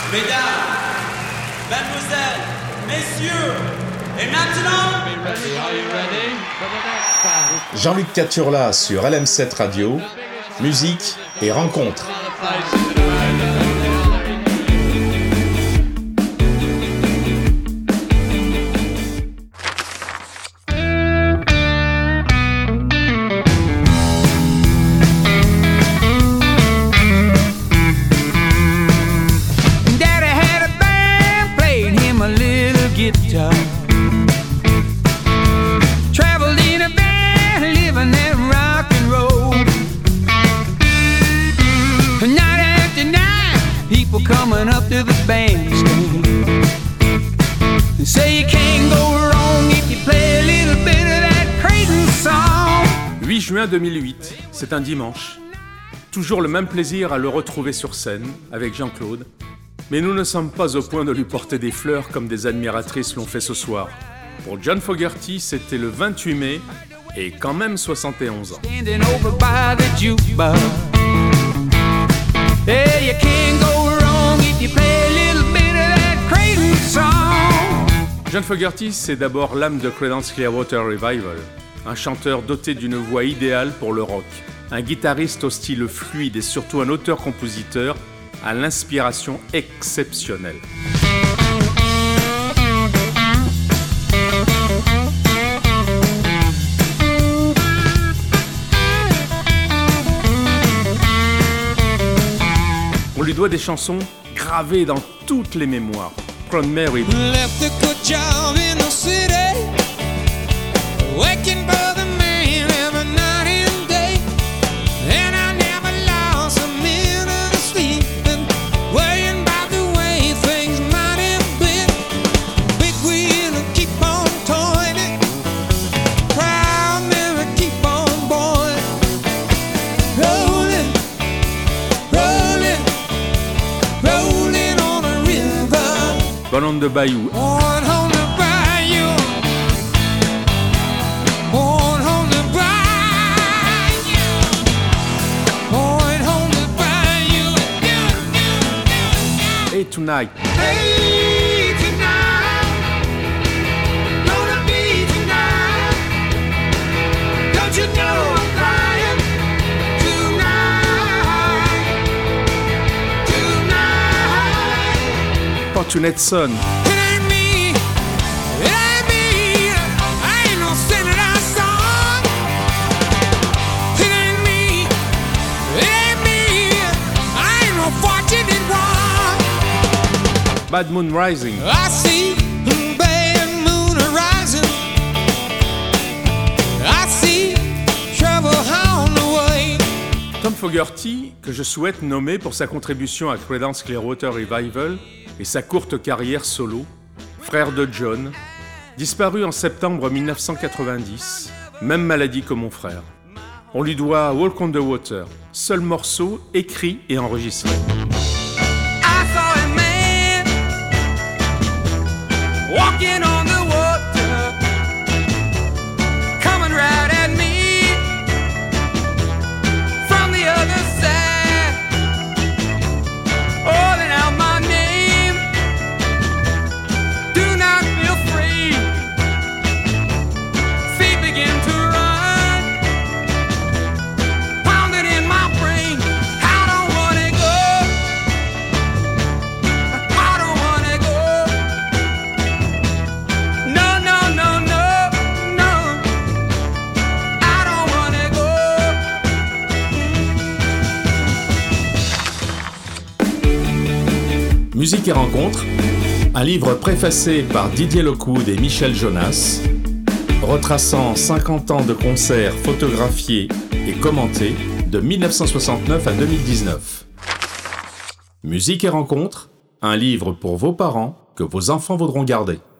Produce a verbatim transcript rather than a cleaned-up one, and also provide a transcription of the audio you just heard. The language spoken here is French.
Mesdames, Mademoiselles, Messieurs, et maintenant... Jean-Luc Caturla sur L M sept Radio, musique et rencontres. huit juin deux mille huit, c'est un dimanche. Toujours le même plaisir à le retrouver sur scène avec Jean-Claude. Mais nous ne sommes pas au point de lui porter des fleurs comme des admiratrices l'ont fait ce soir. Pour John Fogerty, c'était le vingt-huit mai et quand même soixante et onze ans. John Fogerty, c'est d'abord l'âme de Creedence Clearwater Revival, un chanteur doté d'une voix idéale pour le rock, un guitariste au style fluide et surtout un auteur-compositeur à l'inspiration exceptionnelle. On lui doit des chansons gravées dans toutes les mémoires. Proud Mary, Left a good job in the city, waking for the man every night and day, and I never lost a minute of sleep, and worrying about the way things might have been. Big wheel will keep on toiling, proud Mary keep on boiling, rolling, rolling, rolling on a river. Born on the Bayou. Born on the bayou, born on the bayou, born on the bayou. Et Tonight. Hey, tonight, gonna be tonight. Don't you know I'm crying tonight, tonight. Fortunate Son. It ain't me, it ain't me. I ain't no senator son. It ain't me, it ain't me. I ain't no fortunate one. Bad Moon Rising. I see the bad moon rising. I see trouble on the way. Tom Fogerty, que je souhaite nommer pour sa contribution à Creedence Clearwater Revival et sa courte carrière solo, frère de John, disparu en septembre mille neuf cent quatre-vingt-dix, même maladie que mon frère. On lui doit Walk on the Water, seul morceau écrit et enregistré. I saw a man walking on the water, coming right at me from the other side, calling out my name. Do not feel free. Feet begin to run, pounding in my brain. I don't wanna go. I don't wanna go. No, no, no, no, no. I don't wanna go. Musique et rencontres, un livre préfacé par Didier Lockwood et Michel Jonas, retraçant cinquante ans de concerts photographiés et commentés de mille neuf cent soixante-neuf à deux mille dix-neuf. Musique et rencontres, un livre pour vos parents que vos enfants voudront garder.